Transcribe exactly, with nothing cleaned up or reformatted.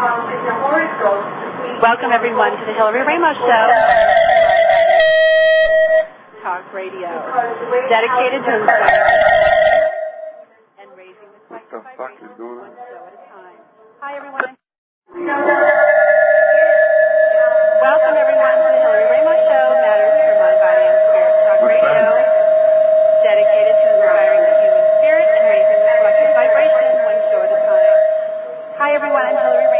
Welcome everyone to the Hillary Ramos Show. Talk radio, dedicated to inspiring and raising the collective vibration one show at a time. Hi everyone. Welcome everyone to the Hillary Ramos Show, Matters for Mind, Body, and Spirit. Talk radio, dedicated to inspiring the human spirit and raising the collective vibration one show at a time. Hi everyone, I'm Hillary